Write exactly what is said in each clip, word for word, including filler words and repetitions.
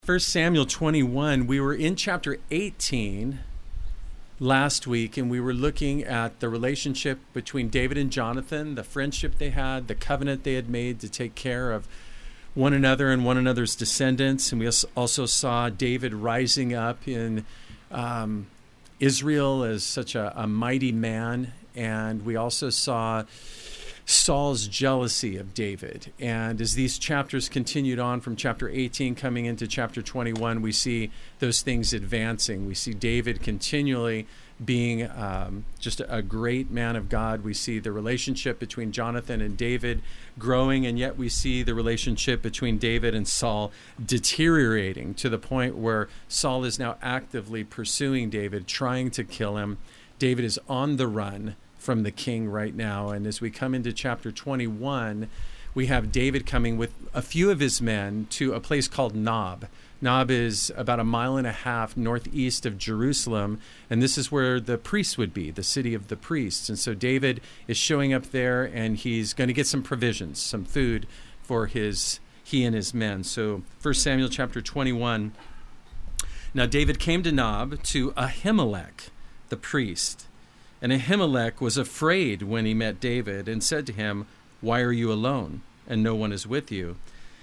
First Samuel twenty-one, we were in chapter eighteen last week, and we were looking at the relationship between David and Jonathan, the friendship they had, the covenant they had made to take care of one another and one another's descendants. And we also saw David rising up in um, Israel as such a, a mighty man. And we also saw Saul's jealousy of David. And as these chapters continued on from chapter eighteen coming into chapter twenty-one, we see those things advancing. We see David continually being um, just a great man of God. We see the relationship between Jonathan and David growing, and yet we see the relationship between David and Saul deteriorating to the point where Saul is now actively pursuing David, trying to kill him. David is on the run from the king right now. And as we come into chapter twenty-one, we have David coming with a few of his men to a place called Nob. Nob is about a mile and a half northeast of Jerusalem, and this is where the priests would be, the city of the priests. And so David is showing up there, and he's going to get some provisions, some food for his he and his men. So First Samuel chapter twenty-one. Now David came to Nob to Ahimelech, the priest. And Ahimelech was afraid when he met David and said to him, "Why are you alone, and no one is with you?"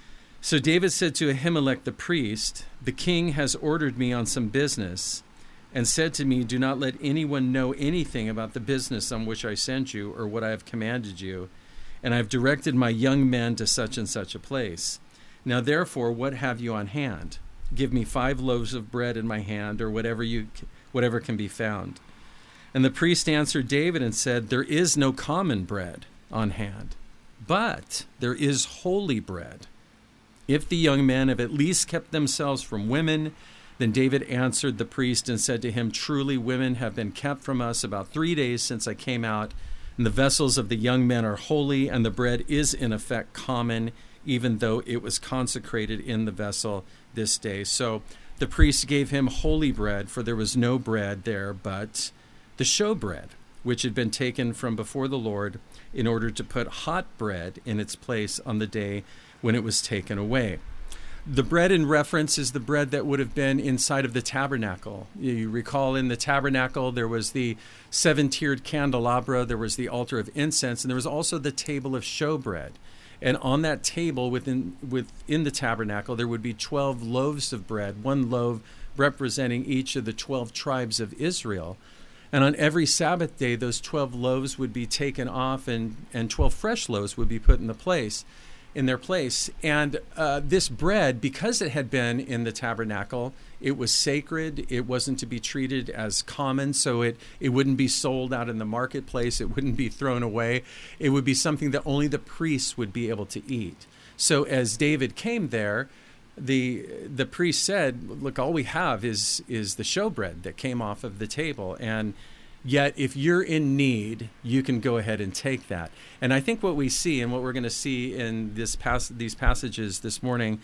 So David said to Ahimelech the priest, "The king has ordered me on some business, and said to me, 'Do not let anyone know anything about the business on which I sent you or what I have commanded you. And I have directed my young men to such and such a place. Now therefore, what have you on hand? Give me five loaves of bread in my hand, or whatever you, whatever can be found.' And the priest answered David and said, 'There is no common bread on hand, but there is holy bread. If the young men have at least kept themselves from women,' then David answered the priest and said to him, 'Truly women have been kept from us about three days since I came out, and the vessels of the young men are holy, and the bread is in effect common, even though it was consecrated in the vessel this day.' So the priest gave him holy bread, for there was no bread there but the showbread, which had been taken from before the Lord in order to put hot bread in its place on the day when it was taken away." The bread in reference is the bread that would have been inside of the tabernacle. You recall in the tabernacle there was the seven-tiered candelabra, there was the altar of incense, and there was also the table of showbread. And on that table within within the tabernacle, there would be twelve loaves of bread, one loaf representing each of the twelve tribes of Israel. And on every Sabbath day, those twelve loaves would be taken off, and, and twelve fresh loaves would be put in the place, in their place. And uh, this bread, because it had been in the tabernacle, it was sacred. It wasn't to be treated as common, so it, it wouldn't be sold out in the marketplace. It wouldn't be thrown away. It would be something that only the priests would be able to eat. So as David came there, The the priest said, "Look, all we have is is the showbread that came off of the table, and yet if you're in need, you can go ahead and take that." And I think what we see, and what we're going to see in this pas- these passages this morning,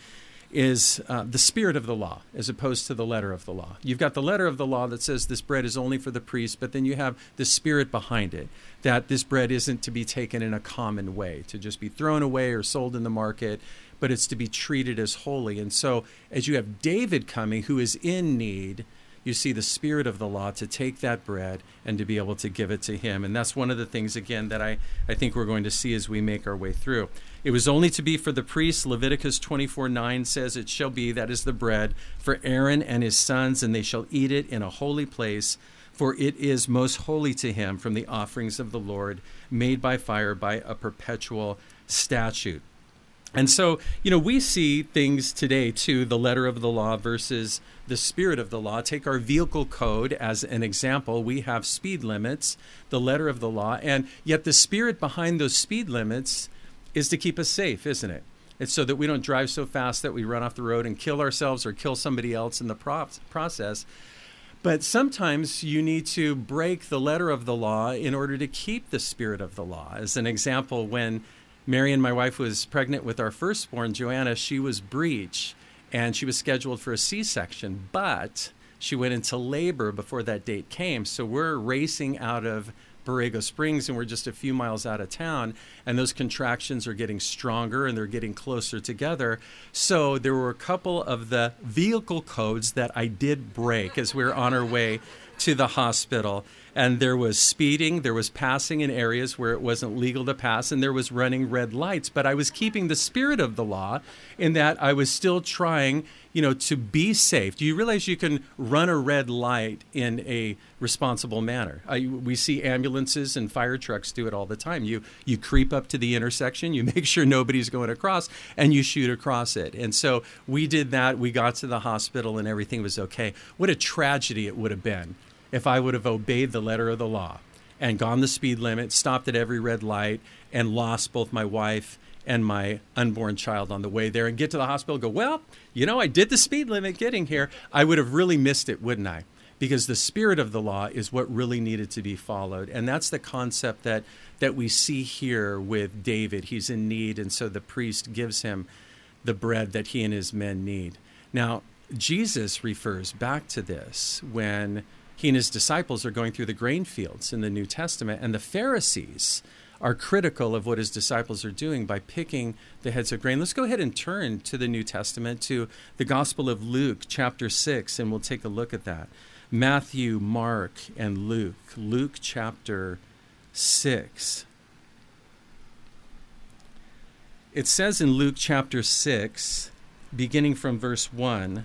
is uh, the spirit of the law as opposed to the letter of the law. You've got the letter of the law that says this bread is only for the priest, but then you have the spirit behind it, that this bread isn't to be taken in a common way, to just be thrown away or sold in the market, but it's to be treated as holy. And so as you have David coming, who is in need, you see the spirit of the law to take that bread and to be able to give it to him. And that's one of the things, again, that I, I think we're going to see as we make our way through. It was only to be for the priests. Leviticus twenty-four nine says, "It shall be, that is the bread, for Aaron and his sons, and they shall eat it in a holy place, for it is most holy to him from the offerings of the Lord, made by fire by a perpetual statute." And so, you know, we see things today, too, the letter of the law versus the spirit of the law. Take our vehicle code as an example. We have speed limits, the letter of the law, and yet the spirit behind those speed limits is to keep us safe, isn't it? It's so that we don't drive so fast that we run off the road and kill ourselves or kill somebody else in the pro- process. But sometimes you need to break the letter of the law in order to keep the spirit of the law. As an example, when Marion, my wife, was pregnant with our firstborn, Joanna, she was breech, and she was scheduled for a C-section, but she went into labor before that date came. So we're racing out of Borrego Springs, and we're just a few miles out of town, and those contractions are getting stronger and they're getting closer together. So there were a couple of the vehicle codes that I did break as we were on our way to the hospital. And there was speeding, there was passing in areas where it wasn't legal to pass, and there was running red lights. But I was keeping the spirit of the law in that I was still trying, you know, to be safe. Do you realize you can run a red light in a responsible manner? I, we see ambulances and fire trucks do it all the time. You you creep up to the intersection, you make sure nobody's going across, and you shoot across it. And so we did that. We got to the hospital and everything was okay. What a tragedy it would have been if I would have obeyed the letter of the law and gone the speed limit, stopped at every red light, and lost both my wife and my unborn child on the way there, and get to the hospital and go, well, you know, I did the speed limit getting here. I would have really missed it, wouldn't I? Because the spirit of the law is what really needed to be followed. And that's the concept that, that we see here with David. He's in need, and so the priest gives him the bread that he and his men need. Now, Jesus refers back to this when he and his disciples are going through the grain fields in the New Testament, and the Pharisees are critical of what his disciples are doing by picking the heads of grain. Let's go ahead and turn to the New Testament, to the Gospel of Luke, chapter six, and we'll take a look at that. Matthew, Mark, and Luke. Luke, chapter six. It says in Luke, chapter six, beginning from verse one,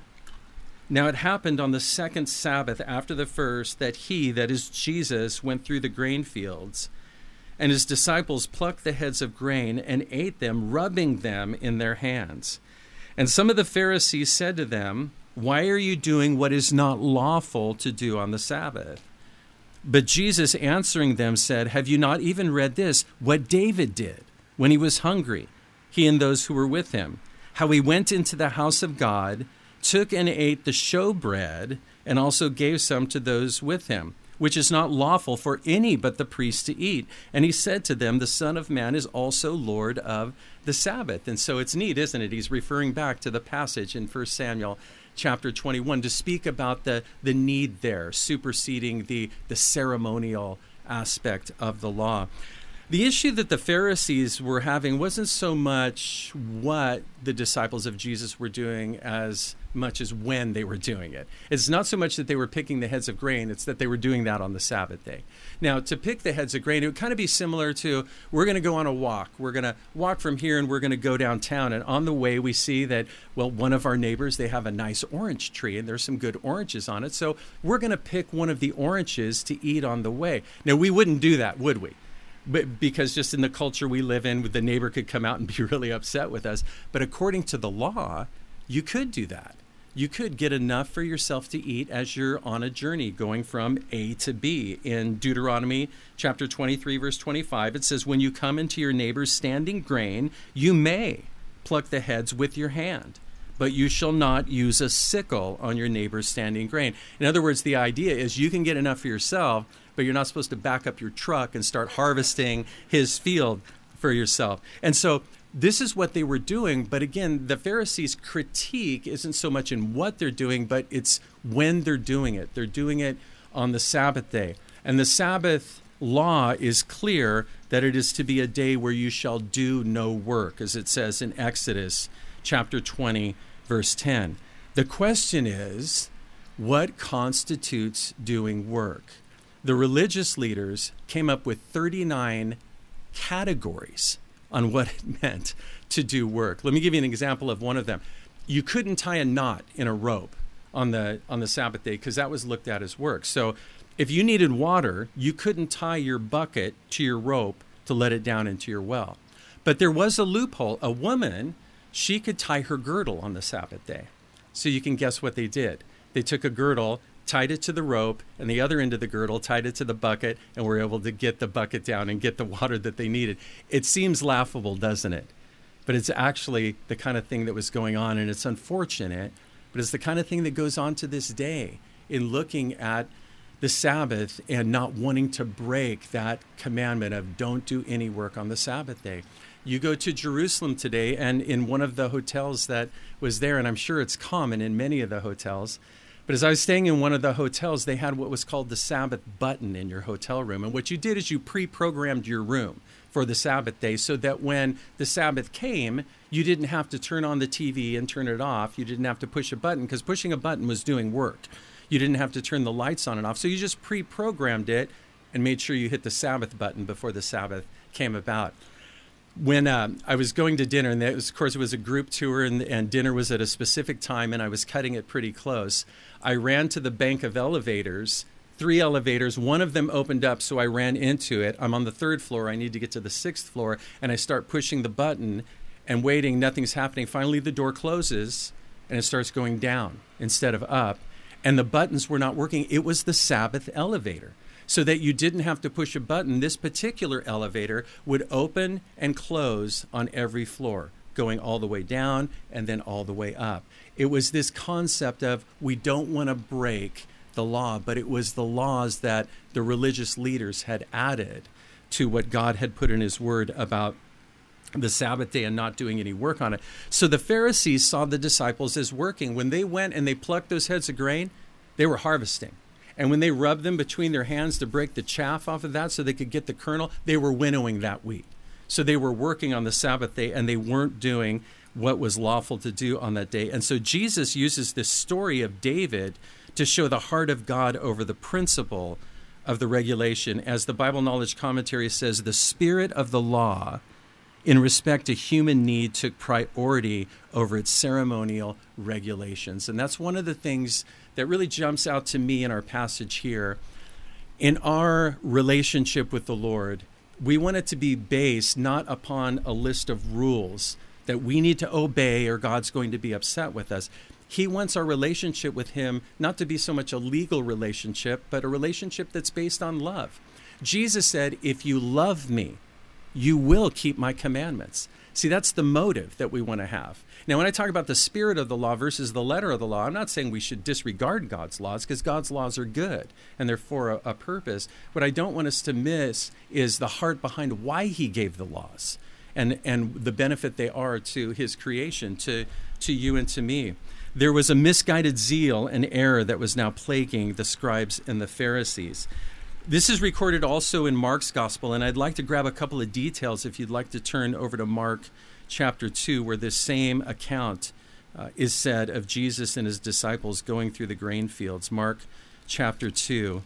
now it happened on the second Sabbath after the first that he, that is Jesus, went through the grain fields, and his disciples plucked the heads of grain and ate them, rubbing them in their hands. And some of the Pharisees said to them, why are you doing what is not lawful to do on the Sabbath? But Jesus answering them said, have you not even read this, what David did when he was hungry, he and those who were with him, how he went into the house of God, took and ate the showbread, and also gave some to those with him, which is not lawful for any but the priest to eat. And he said to them, the Son of Man is also Lord of the Sabbath. And so it's neat, isn't it? He's referring back to the passage in First Samuel chapter twenty-one to speak about the, the need there, superseding the, the ceremonial aspect of the law. The issue that the Pharisees were having wasn't so much what the disciples of Jesus were doing as much as when they were doing it. It's not so much that they were picking the heads of grain, it's that they were doing that on the Sabbath day. Now, to pick the heads of grain, it would kind of be similar to, we're going to go on a walk. We're going to walk from here and we're going to go downtown. And on the way, we see that, well, one of our neighbors, they have a nice orange tree and there's some good oranges on it. So we're going to pick one of the oranges to eat on the way. Now, we wouldn't do that, would we? But because just in the culture we live in, the neighbor could come out and be really upset with us. But according to the law, you could do that. You could get enough for yourself to eat as you're on a journey going from A to B. In Deuteronomy chapter twenty-three, verse twenty-five, it says, when you come into your neighbor's standing grain, you may pluck the heads with your hand, but you shall not use a sickle on your neighbor's standing grain. In other words, the idea is you can get enough for yourself, but you're not supposed to back up your truck and start harvesting his field for yourself. And so this is what they were doing. But again, the Pharisees' critique isn't so much in what they're doing, but it's when they're doing it. They're doing it on the Sabbath day. And the Sabbath law is clear that it is to be a day where you shall do no work, as it says in Exodus chapter twenty, verse ten. The question is, what constitutes doing work? The religious leaders came up with thirty-nine categories on what it meant to do work. Let me give you an example of one of them. You couldn't tie a knot in a rope on the on the Sabbath day because that was looked at as work. So if you needed water, you couldn't tie your bucket to your rope to let it down into your well. But there was a loophole. A woman, she could tie her girdle on the Sabbath day. So you can guess what they did. They took a girdle, tied it to the rope, and the other end of the girdle tied it to the bucket, and were able to get the bucket down and get the water that they needed. It seems laughable, doesn't it? But it's actually the kind of thing that was going on, and it's unfortunate, but it's the kind of thing that goes on to this day in looking at the Sabbath and not wanting to break that commandment of don't do any work on the Sabbath day. You go to Jerusalem today, and in one of the hotels that was there, and I'm sure it's common in many of the hotels, but But as I was staying in one of the hotels, they had what was called the Sabbath button in your hotel room. And what you did is you pre-programmed your room for the Sabbath day so that when the Sabbath came, you didn't have to turn on the T V and turn it off. You didn't have to push a button, because pushing a button was doing work. You didn't have to turn the lights on and off. So you just pre-programmed it and made sure you hit the Sabbath button before the Sabbath came about. When uh, I was going to dinner, and that was, of course, it was a group tour, and, and dinner was at a specific time, and I was cutting it pretty close, I ran to the bank of elevators, three elevators. One of them opened up, so I ran into it. I'm on the third floor. I need to get to the sixth floor, and I start pushing the button and waiting. Nothing's happening. Finally, the door closes, and it starts going down instead of up, and the buttons were not working. It was the Sabbath elevator. So that you didn't have to push a button, this particular elevator would open and close on every floor, going all the way down and then all the way up. It was this concept of we don't want to break the law, but it was the laws that the religious leaders had added to what God had put in his word about the Sabbath day and not doing any work on it. So the Pharisees saw the disciples as working. When they went and they plucked those heads of grain, they were harvesting. And when they rubbed them between their hands to break the chaff off of that so they could get the kernel, they were winnowing that wheat. So they were working on the Sabbath day, and they weren't doing what was lawful to do on that day. And so Jesus uses this story of David to show the heart of God over the principle of the regulation. As the Bible Knowledge Commentary says, the spirit of the law in respect to human need took priority over its ceremonial regulations. And that's one of the things that really jumps out to me in our passage here. In our relationship with the Lord, we want it to be based not upon a list of rules that we need to obey or God's going to be upset with us. He wants our relationship with him not to be so much a legal relationship, but a relationship that's based on love. Jesus said, if you love me, you will keep my commandments. See, that's the motive that we want to have. Now, when I talk about the spirit of the law versus the letter of the law, I'm not saying we should disregard God's laws, because God's laws are good and they're for a, a purpose. What I don't want us to miss is the heart behind why he gave the laws and, and the benefit they are to his creation, to, to you and to me. There was a misguided zeal and error that was now plaguing the scribes and the Pharisees. This is recorded also in Mark's gospel, and I'd like to grab a couple of details if you'd like to turn over to Mark chapter two, where this same account uh, is said of Jesus and his disciples going through the grain fields. Mark chapter two,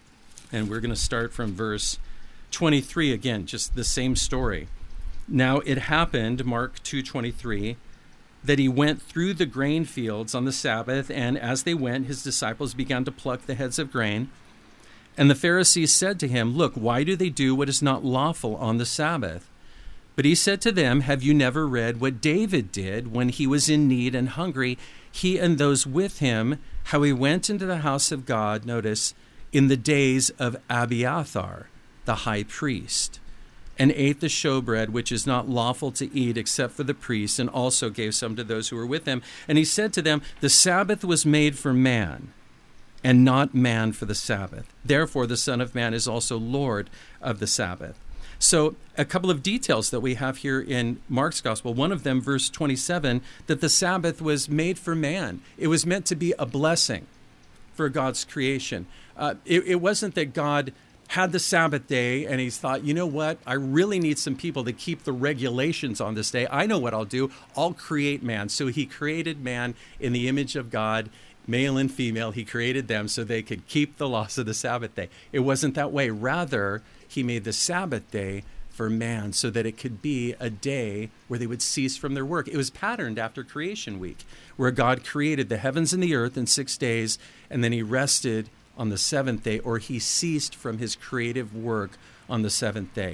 and we're going to start from verse twenty-three again, just the same story. Now it happened, Mark two twenty-three, that he went through the grain fields on the Sabbath, and as they went, his disciples began to pluck the heads of grain. And the Pharisees said to him, look, why do they do what is not lawful on the Sabbath? But he said to them, have you never read what David did when he was in need and hungry, he and those with him, how he went into the house of God, notice, in the days of Abiathar, the high priest, and ate the showbread, which is not lawful to eat except for the priests, and also gave some to those who were with him. And he said to them, the Sabbath was made for man, and not man for the Sabbath. Therefore, the Son of Man is also Lord of the Sabbath. So a couple of details that we have here in Mark's gospel. One of them, verse twenty-seven, that the Sabbath was made for man. It was meant to be a blessing for God's creation. Uh, it, it wasn't that God had the Sabbath day and he thought, you know what, I really need some people to keep the regulations on this day. I know what I'll do. I'll create man. So he created man in the image of God. Male and female, he created them so they could keep the laws of the Sabbath day. It wasn't that way. Rather, he made the Sabbath day for man so that it could be a day where they would cease from their work. It was patterned after creation week, where God created the heavens and the earth in six days, and then he rested on the seventh day, or he ceased from his creative work on the seventh day.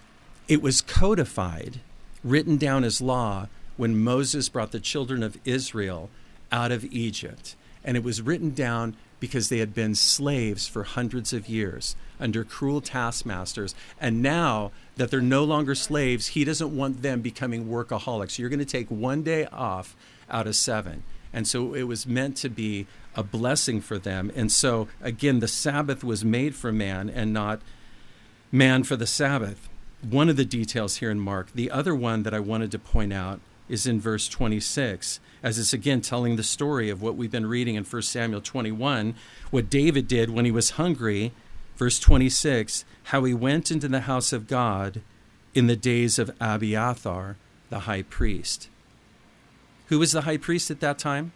It was codified, written down as law, when Moses brought the children of Israel out of Egypt. And it was written down because they had been slaves for hundreds of years under cruel taskmasters. And now that they're no longer slaves, he doesn't want them becoming workaholics. You're going to take one day off out of seven. And so it was meant to be a blessing for them. And so, again, the Sabbath was made for man and not man for the Sabbath. One of the details here in Mark. The other one that I wanted to point out is in verse twenty-six, as it's again telling the story of what we've been reading in First Samuel twenty-one, what David did when he was hungry. Verse twenty-six, how he went into the house of God in the days of Abiathar, the high priest. Who was the high priest at that time?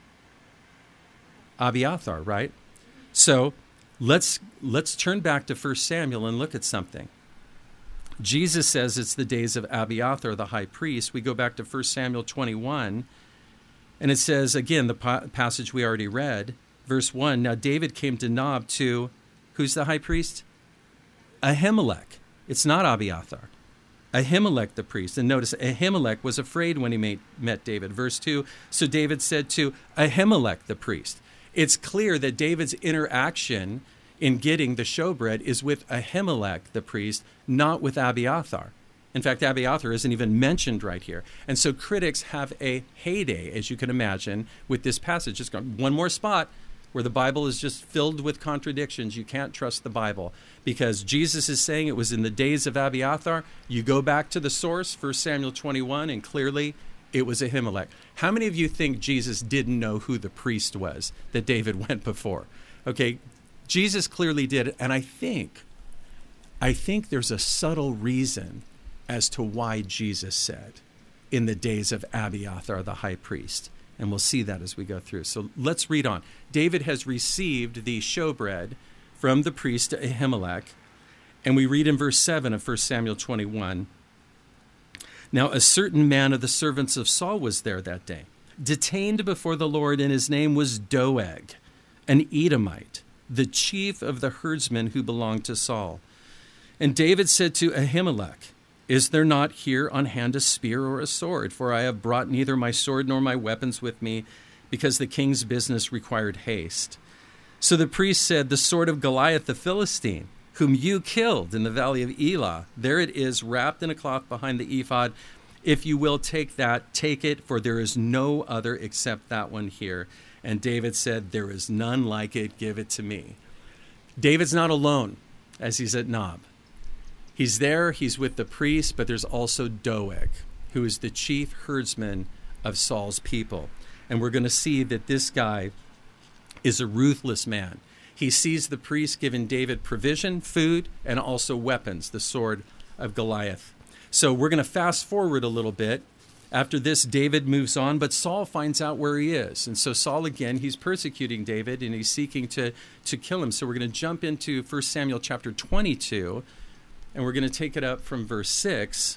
Abiathar, right? So let's let's turn back to First Samuel and look at something. Jesus says it's the days of Abiathar, the high priest. We go back to First Samuel twenty-one, and it says, again, the pa- passage we already read, verse one, now David came to Nob to, who's the high priest? Ahimelech. It's not Abiathar. Ahimelech the priest. And notice, Ahimelech was afraid when he made, met David. Verse two, so David said to Ahimelech the priest. It's clear that David's interaction in getting the showbread is with Ahimelech the priest, not with Abiathar. In fact, Abiathar isn't even mentioned right here. And so critics have a heyday, as you can imagine, with this passage. Just one more spot where the Bible is just filled with contradictions. You can't trust the Bible because Jesus is saying it was in the days of Abiathar. You go back to the source, First Samuel twenty-one, and clearly it was Ahimelech. How many of you think Jesus didn't know who the priest was that David went before? Okay, Jesus clearly did, and I think, I think there's a subtle reason as to why Jesus said, in the days of Abiathar, the high priest. And we'll see that as we go through. So let's read on. David has received the showbread from the priest Ahimelech, and we read in verse seven of First Samuel twenty-one, now a certain man of the servants of Saul was there that day, detained before the Lord, and his name was Doeg, an Edomite, the chief of the herdsmen who belonged to Saul. And David said to Ahimelech, is there not here on hand a spear or a sword? For I have brought neither my sword nor my weapons with me, because the king's business required haste. So the priest said, the sword of Goliath the Philistine, whom you killed in the valley of Elah, there it is, wrapped in a cloth behind the ephod. If you will take that, take it, for there is no other except that one here. And David said, there is none like it, give it to me. David's not alone as he's at Nob. He's there, he's with the priest, but there's also Doeg, who is the chief herdsman of Saul's people. And we're going to see that this guy is a ruthless man. He sees the priest giving David provision, food, and also weapons, the sword of Goliath. So we're going to fast forward a little bit. After this, David moves on, but Saul finds out where he is. And so Saul, again, he's persecuting David, and he's seeking to, to kill him. So we're going to jump into First Samuel chapter twenty-two, and we're going to take it up from verse six,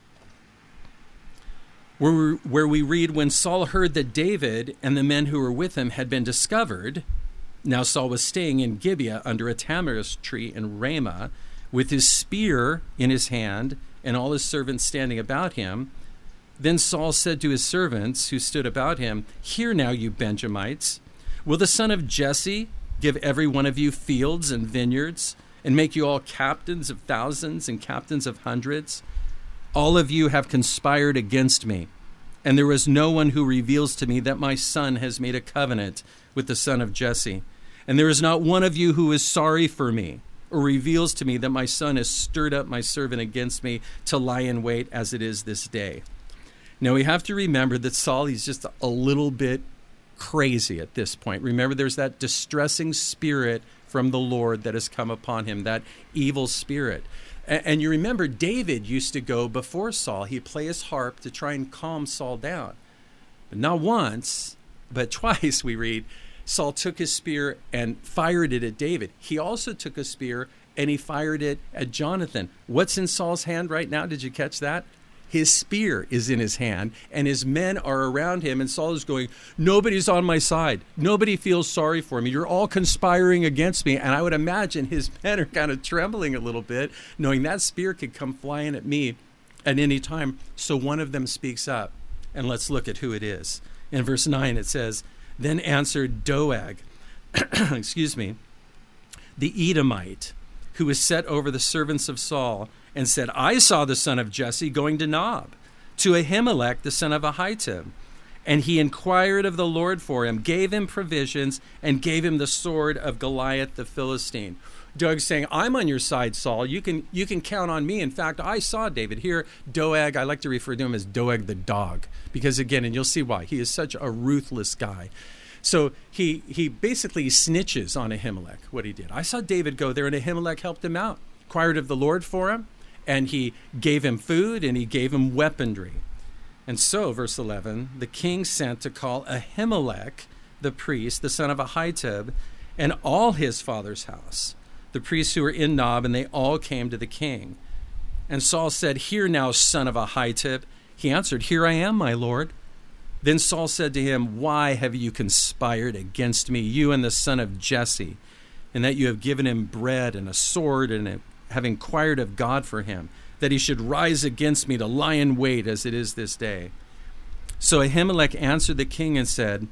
where we, where we read, when Saul heard that David and the men who were with him had been discovered, now Saul was staying in Gibeah under a tamarisk tree in Ramah, with his spear in his hand and all his servants standing about him. Then Saul said to his servants who stood about him, hear now, you Benjamites, will the son of Jesse give every one of you fields and vineyards, and make you all captains of thousands and captains of hundreds? All of you have conspired against me, and there is no one who reveals to me that my son has made a covenant with the son of Jesse. And there is not one of you who is sorry for me, or reveals to me that my son has stirred up my servant against me to lie in wait as it is this day. Now we have to remember that Saul, he's just a little bit crazy at this point. Remember, there's that distressing spirit from the Lord that has come upon him, that evil spirit. And you remember David used to go before Saul. He'd play his harp to try and calm Saul down. But not once, but twice we read, Saul took his spear and fired it at David. He also took a spear and he fired it at Jonathan. What's in Saul's hand right now? Did you catch that? His spear is in his hand, and his men are around him, and Saul is going, nobody's on my side. Nobody feels sorry for me. You're all conspiring against me. And I would imagine his men are kind of trembling a little bit, knowing that spear could come flying at me at any time. So one of them speaks up, and let's look at who it is. In verse nine, it says, then answered Doeg, excuse me, the Edomite, who was set over the servants of Saul, and said, I saw the son of Jesse going to Nob, to Ahimelech, the son of Ahitub. And he inquired of the Lord for him, gave him provisions, and gave him the sword of Goliath the Philistine. Doeg's saying, I'm on your side, Saul. You can you can count on me. In fact, I saw David. Here, Doeg, I like to refer to him as Doeg the dog, because again, and you'll see why, he is such a ruthless guy. So he he basically snitches on Ahimelech, what he did. I saw David go there, and Ahimelech helped him out, inquired of the Lord for him, and he gave him food, and he gave him weaponry. And so, verse eleven, the king sent to call Ahimelech, the priest, the son of Ahitub, and all his father's house, the priests who were in Nob, and they all came to the king. And Saul said, Hear now, son of Ahitub. He answered, Here I am, my lord. Then Saul said to him, Why have you conspired against me, you and the son of Jesse, and that you have given him bread and a sword, and have inquired of God for him, that he should rise against me to lie in wait as it is this day? So Ahimelech answered the king and said,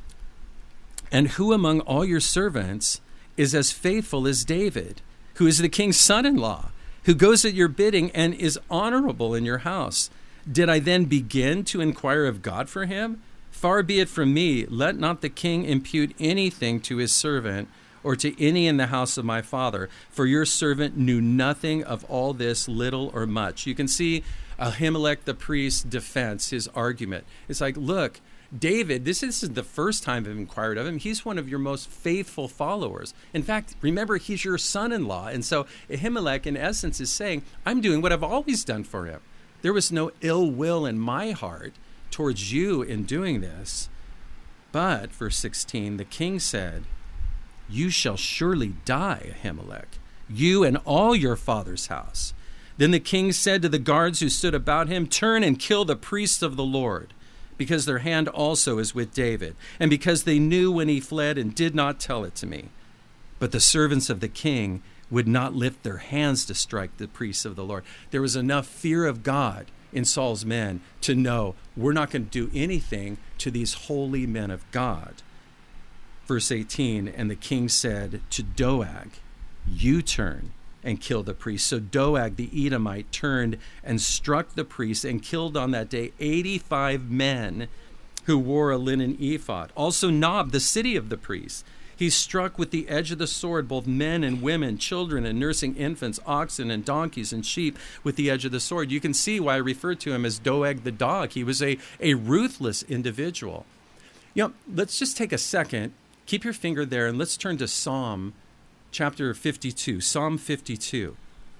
And who among all your servants is as faithful as David, who is the king's son-in-law, who goes at your bidding and is honorable in your house? Did I then begin to inquire of God for him? Far be it from me, let not the king impute anything to his servant or to any in the house of my father, for your servant knew nothing of all this, little or much. You can see Ahimelech the priest's defense, his argument. It's like, look, David, this isn't the first time I've inquired of him. He's one of your most faithful followers. In fact, remember, he's your son-in-law. And so Ahimelech, in essence, is saying, I'm doing what I've always done for him. There was no ill will in my heart towards you in doing this. But, verse sixteen, the king said, You shall surely die, Ahimelech, you and all your father's house. Then the king said to the guards who stood about him, Turn and kill the priests of the Lord, because their hand also is with David, and because they knew when he fled and did not tell it to me. But the servants of the king would not lift their hands to strike the priests of the Lord. There was enough fear of God in Saul's men to know, we're not going to do anything to these holy men of God. Verse eighteen, and the king said to Doeg, You turn and kill the priests. So Doeg the Edomite turned and struck the priests and killed on that day eighty-five men who wore a linen ephod. Also Nob, the city of the priests, he struck with the edge of the sword both men and women, children and nursing infants, oxen and donkeys and sheep with the edge of the sword. You can see why I referred to him as Doeg the dog. He was a, a ruthless individual. You know, let's just take a second, keep your finger there, and let's turn to Psalm chapter fifty-two, Psalm fifty-two,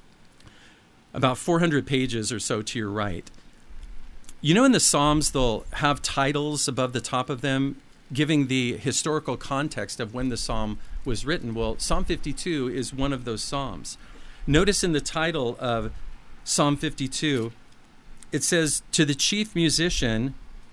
about four hundred pages or so to your right. You know, in the Psalms, they'll have titles above the top of them, giving the historical context of when the psalm was written. Well, Psalm fifty-two is one of those psalms. Notice in the title of Psalm fifty-two, it says, To the chief musician,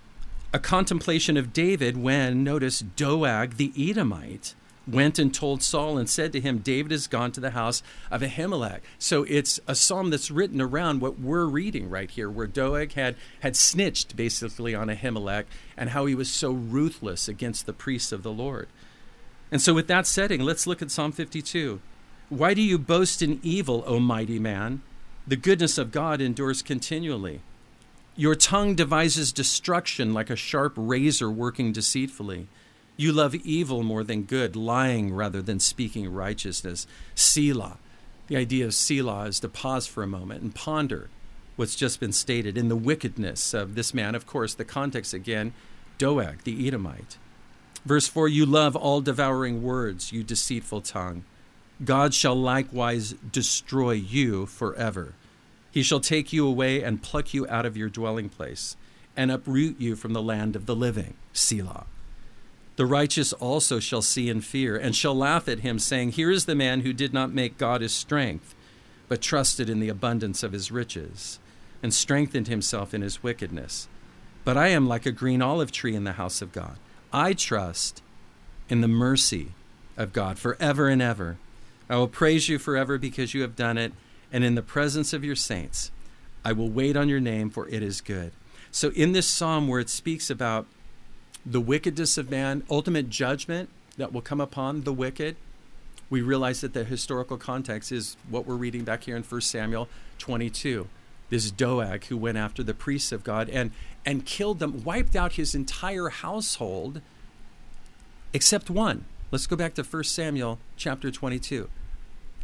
a contemplation of David when, notice, Doeg the Edomite went and told Saul and said to him, David has gone to the house of Ahimelech. So it's a psalm that's written around what we're reading right here, where Doeg had, had snitched basically on Ahimelech and how he was so ruthless against the priests of the Lord. And so with that setting, let's look at Psalm fifty-two. Why do you boast in evil, O mighty man? The goodness of God endures continually. Your tongue devises destruction like a sharp razor working deceitfully. You love evil more than good, lying rather than speaking righteousness. Selah. The idea of Selah is to pause for a moment and ponder what's just been stated in the wickedness of this man. Of course, the context again, Doeg, the Edomite. Verse four, you love all devouring words, you deceitful tongue. God shall likewise destroy you forever. He shall take you away and pluck you out of your dwelling place and uproot you from the land of the living. Selah. The righteous also shall see and fear, and shall laugh at him, saying, Here is the man who did not make God his strength, but trusted in the abundance of his riches, and strengthened himself in his wickedness. But I am like a green olive tree in the house of God. I trust in the mercy of God forever and ever. I will praise you forever because you have done it, and in the presence of your saints, I will wait on your name, for it is good. So in this psalm where it speaks about the wickedness of man, ultimate judgment that will come upon the wicked, we realize that the historical context is what we're reading back here in First Samuel twenty-two. This Doeg who went after the priests of God and, and killed them, wiped out his entire household, except one. Let's go back to First Samuel chapter twenty-two.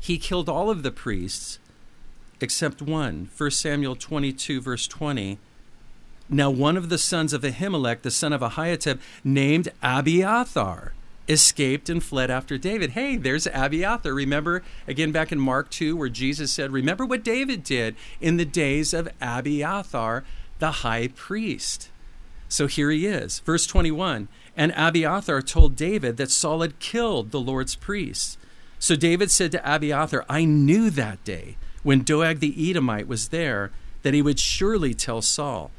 he killed all of the priests except one. First Samuel twenty-two, verse twenty. Now one of the sons of Ahimelech, the son of Ahitub, named Abiathar, escaped and fled after David. Hey, there's Abiathar. Remember, again, back in Mark two, where Jesus said, remember what David did in the days of Abiathar, the high priest. So here he is. Verse twenty-one, and Abiathar told David that Saul had killed the Lord's priests. So David said to Abiathar, I knew that day when Doeg the Edomite was there that he would surely tell Saul,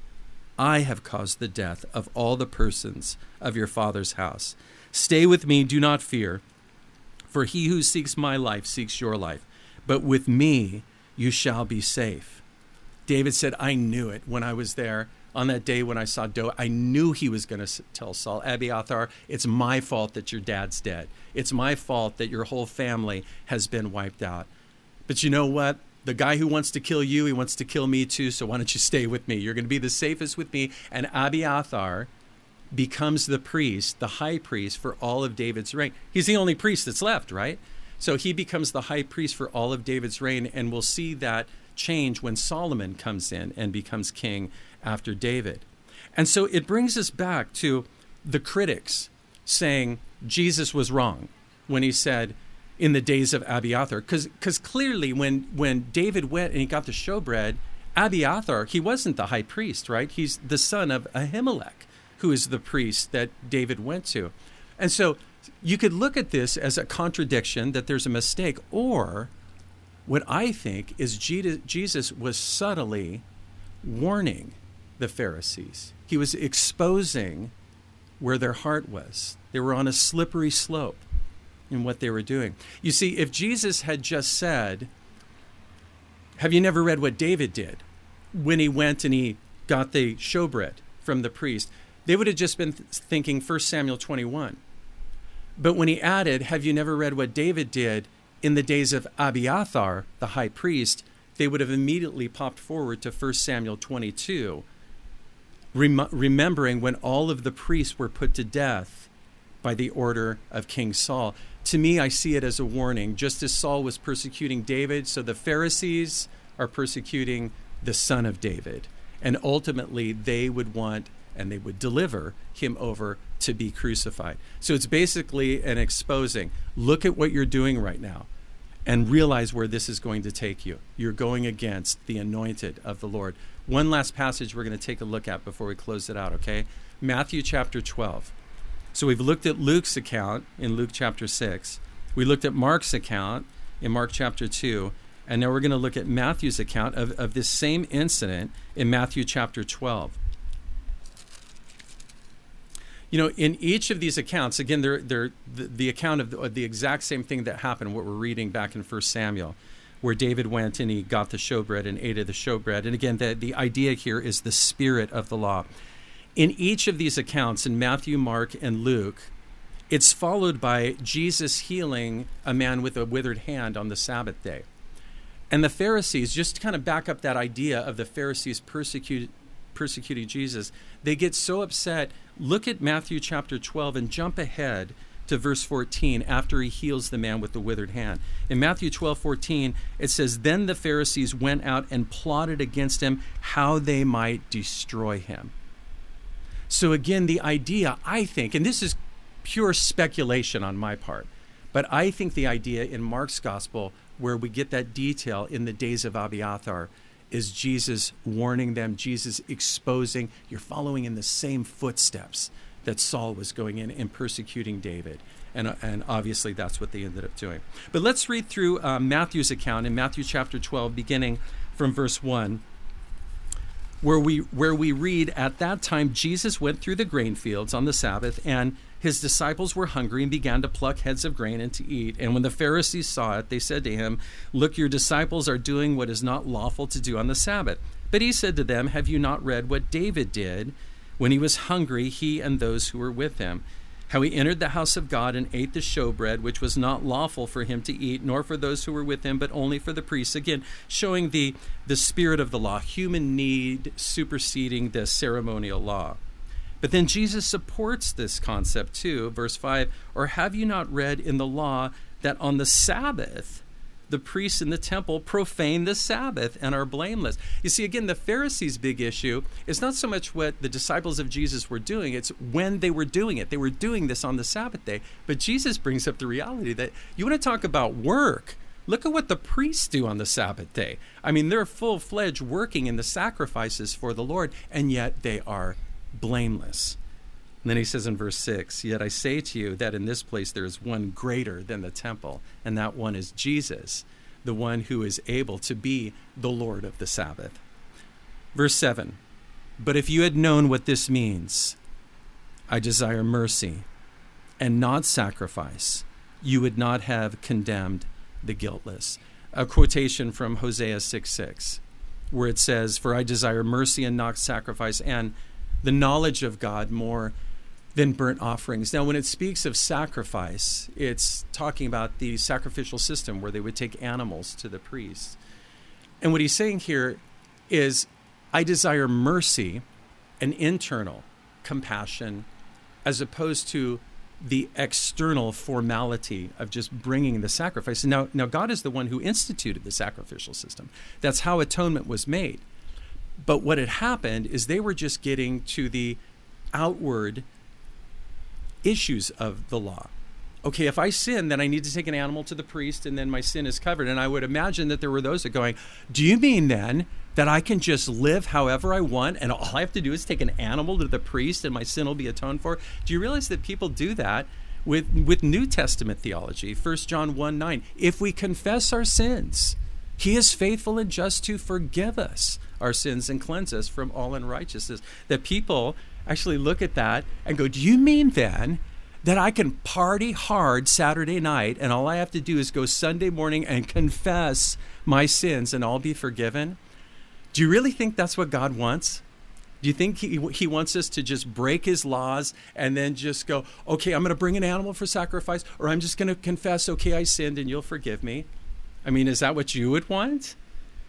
I have caused the death of all the persons of your father's house. Stay with me, do not fear, for he who seeks my life seeks your life. But with me you shall be safe. David said, I knew it when I was there on that day when I saw Doeg. I knew he was going to tell Saul, Abiathar, it's my fault that your dad's dead. It's my fault that your whole family has been wiped out. But you know what? The guy who wants to kill you, he wants to kill me too, so why don't you stay with me? You're going to be the safest with me. And Abiathar becomes the priest, the high priest for all of David's reign. He's the only priest that's left, right? So he becomes the high priest for all of David's reign, and we'll see that change when Solomon comes in and becomes king after David. And so it brings us back to the critics saying Jesus was wrong when he said, in the days of Abiathar, because because clearly when when David went and he got the showbread, Abiathar, he wasn't the high priest, right? He's the son of Ahimelech, who is the priest that David went to. And so you could look at this as a contradiction, that there's a mistake, or what I think is Jesus was subtly warning the Pharisees. He was exposing where their heart was. They were on a slippery slope in what they were doing. You see, if Jesus had just said, have you never read what David did when he went and he got the showbread from the priest? They would have just been th- thinking First Samuel twenty-one. But when he added, have you never read what David did in the days of Abiathar, the high priest, they would have immediately popped forward to First Samuel twenty-two, rem- remembering when all of the priests were put to death by the order of King Saul. To me, I see it as a warning. Just as Saul was persecuting David, so the Pharisees are persecuting the son of David. And ultimately, they would want and they would deliver him over to be crucified. So it's basically an exposing. Look at what you're doing right now and realize where this is going to take you. You're going against the anointed of the Lord. One last passage we're going to take a look at before we close it out, okay? Matthew chapter twelve. So we've looked at Luke's account in Luke chapter six. We looked at Mark's account in Mark chapter two. And now we're going to look at Matthew's account of, of this same incident in Matthew chapter twelve. You know, in each of these accounts, again, they're, they're the, the account of the, of the exact same thing that happened, what we're reading back in First Samuel, where David went and he got the showbread and ate of the showbread. And again, the, the idea here is the spirit of the law. In each of these accounts, in Matthew, Mark, and Luke, it's followed by Jesus healing a man with a withered hand on the Sabbath day. And the Pharisees, just to kind of back up that idea of the Pharisees persecuted, persecuting Jesus, they get so upset. Look at Matthew chapter twelve and jump ahead to verse fourteen after he heals the man with the withered hand. In Matthew twelve fourteen, it says, then the Pharisees went out and plotted against him how they might destroy him. So again, the idea, I think, and this is pure speculation on my part, but I think the idea in Mark's gospel where we get that detail in the days of Abiathar is Jesus warning them, Jesus exposing, you're following in the same footsteps that Saul was going in and persecuting David. And, and obviously that's what they ended up doing. But let's read through uh, Matthew's account in Matthew chapter twelve, beginning from verse one, where we where we read, at that time Jesus went through the grain fields on the Sabbath, and his disciples were hungry and began to pluck heads of grain and to eat. And when the Pharisees saw it, they said to him, look, your disciples are doing what is not lawful to do on the Sabbath. But he said to them, have you not read what David did when he was hungry, he and those who were with him? How he entered the house of God and ate the showbread, which was not lawful for him to eat, nor for those who were with him, but only for the priests. Again, showing the, the spirit of the law, human need superseding the ceremonial law. But then Jesus supports this concept too. Verse five, or have you not read in the law that on the Sabbath the priests in the temple profane the Sabbath and are blameless. You see, again, the Pharisees' big issue is not so much what the disciples of Jesus were doing, it's when they were doing it. They were doing this on the Sabbath day. But Jesus brings up the reality that you want to talk about work. Look at what the priests do on the Sabbath day. I mean, they're full-fledged working in the sacrifices for the Lord, and yet they are blameless. And then he says in verse six, yet I say to you that in this place there is one greater than the temple, and that one is Jesus, the one who is able to be the Lord of the Sabbath. Verse seven, but if you had known what this means, I desire mercy and not sacrifice, you would not have condemned the guiltless. A quotation from Hosea six six, where it says, for I desire mercy and not sacrifice, and the knowledge of God more than burnt offerings. Now, when it speaks of sacrifice, it's talking about the sacrificial system where they would take animals to the priests. And what he's saying here is, I desire mercy and internal compassion as opposed to the external formality of just bringing the sacrifice. And now, now, God is the one who instituted the sacrificial system. That's how atonement was made. But what had happened is they were just getting to the outward issues of the law. Okay, if I sin, then I need to take an animal to the priest, and then my sin is covered. And I would imagine that there were those that going, do you mean then that I can just live however I want, and all I have to do is take an animal to the priest, and my sin will be atoned for? Do you realize that people do that with, with New Testament theology? First John one nine, if we confess our sins, he is faithful and just to forgive us our sins and cleanse us from all unrighteousness. That people actually look at that and go, do you mean then that I can party hard Saturday night and all I have to do is go Sunday morning and confess my sins and I'll be forgiven? Do you really think that's what God wants? Do you think he, he wants us to just break his laws and then just go, okay, I'm going to bring an animal for sacrifice, or I'm just going to confess, okay, I sinned and you'll forgive me? I mean, is that what you would want?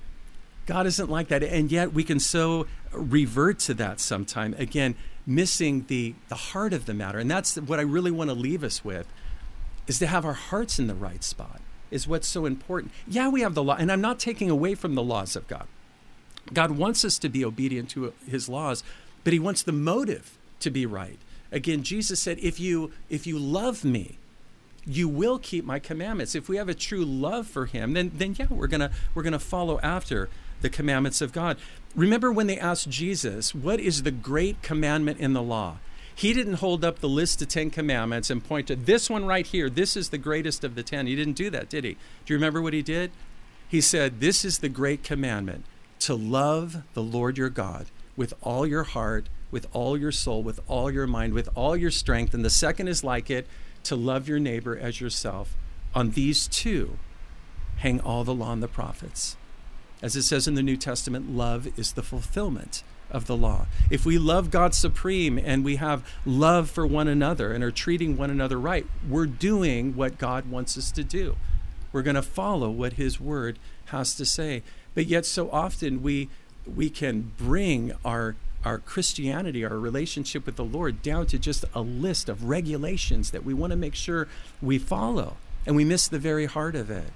God isn't like that. And yet we can so revert to that sometime. Again, missing the, the heart of the matter. And that's what I really want to leave us with, is to have our hearts in the right spot, is what's so important. Yeah, we have the law, and I'm not taking away from the laws of God. God wants us to be obedient to his laws, but he wants the motive to be right. Again, Jesus said, if you if you love me, you will keep my commandments. If we have a true love for him, then then yeah, we're gonna we're gonna follow after the commandments of God. Remember when they asked Jesus, what is the great commandment in the law? He didn't hold up the list of Ten Commandments and point to this one right here. This is the greatest of the ten. He didn't do that, did he? Do you remember what he did? He said, this is the great commandment, to love the Lord your God with all your heart, with all your soul, with all your mind, with all your strength. And the second is like it, to love your neighbor as yourself. On these two hang all the law and the prophets. As it says in the New Testament, love is the fulfillment of the law. If we love God supreme and we have love for one another and are treating one another right, we're doing what God wants us to do. We're going to follow what his word has to say. But yet so often we we can bring our our Christianity, our relationship with the Lord, down to just a list of regulations that we want to make sure we follow, and we miss the very heart of it.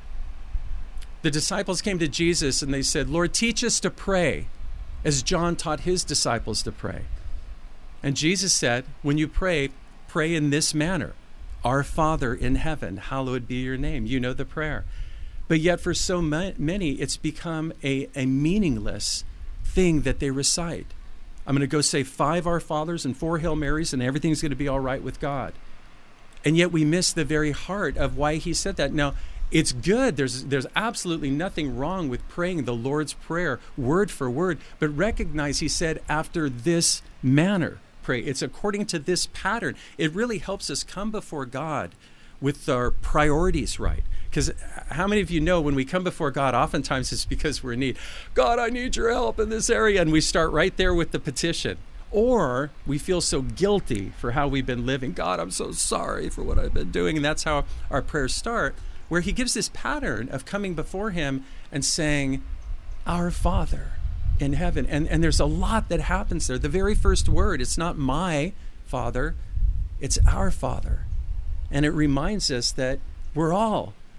The disciples came to Jesus and they said, Lord, teach us to pray as John taught his disciples to pray. And Jesus said, when you pray, pray in this manner. Our Father in heaven, hallowed be your name. You know the prayer. But yet for so many, it's become a, a meaningless thing that they recite. I'm going to go say five Our Fathers and four Hail Marys and everything's going to be all right with God. And yet we miss the very heart of why he said that. Now, it's good. There's there's absolutely nothing wrong with praying the Lord's Prayer word for word, but recognize he said after this manner pray. It's according to this pattern. It really helps us come before God with our priorities right. Because how many of you know when we come before God, oftentimes it's because we're in need. God, I need your help in this area. And we start right there with the petition. Or we feel so guilty for how we've been living. God, I'm so sorry for what I've been doing. And that's how our prayers start, where he gives this pattern of coming before him and saying, Our Father in heaven. And, and there's a lot that happens there. The very first word, it's not my Father, it's our Father. And it reminds us that we're all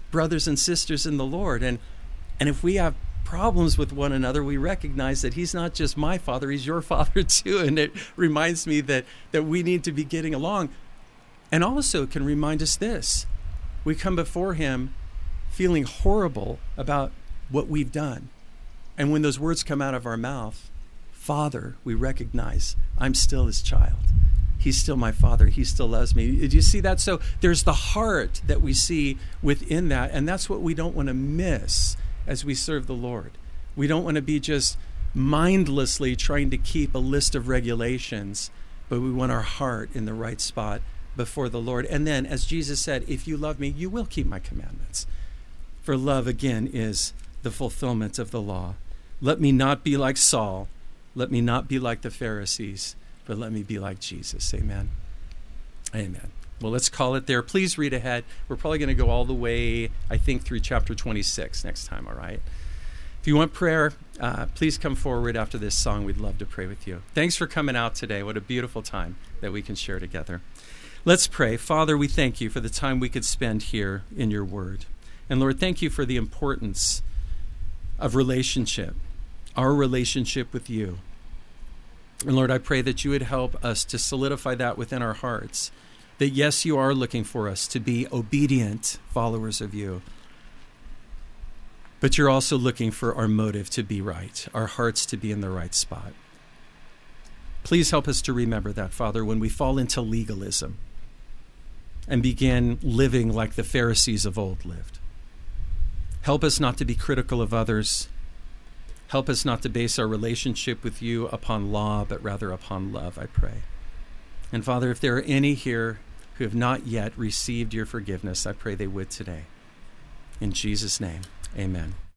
brothers and sisters in the Lord. And, and if we have problems with one another, we recognize that he's not just my father, he's your father too. And it reminds me that, that we need to be getting along. And also can remind us this: we come before him feeling horrible about what we've done. And when those words come out of our mouth, Father, we recognize I'm still his child. He's still my father. He still loves me. Did you see that? So there's the heart that we see within that. And that's what we don't want to miss as we serve the Lord. We don't want to be just mindlessly trying to keep a list of regulations, but we want our heart in the right spot before the Lord. And then, as Jesus said, if you love me, you will keep my commandments. For love, again, is the fulfillment of the law. Let me not be like Saul. Let me not be like the Pharisees, but let me be like Jesus. Amen. Amen. Well, let's call it there. Please read ahead. We're probably going to go all the way, I think, through chapter twenty-six next time, all right? If you want prayer, uh, please come forward after this song. We'd love to pray with you. Thanks for coming out today. What a beautiful time that we can share together. Let's pray. Father, we thank you for the time we could spend here in your word. And Lord, thank you for the importance of relationship, our relationship with you. And Lord, I pray that you would help us to solidify that within our hearts, that yes, you are looking for us to be obedient followers of you, but you're also looking for our motive to be right, our hearts to be in the right spot. Please help us to remember that, Father, when we fall into legalism and begin living like the Pharisees of old lived. Help us not to be critical of others. Help us not to base our relationship with you upon law, but rather upon love, I pray. And Father, if there are any here who have not yet received your forgiveness, I pray they would today. In Jesus' name, amen.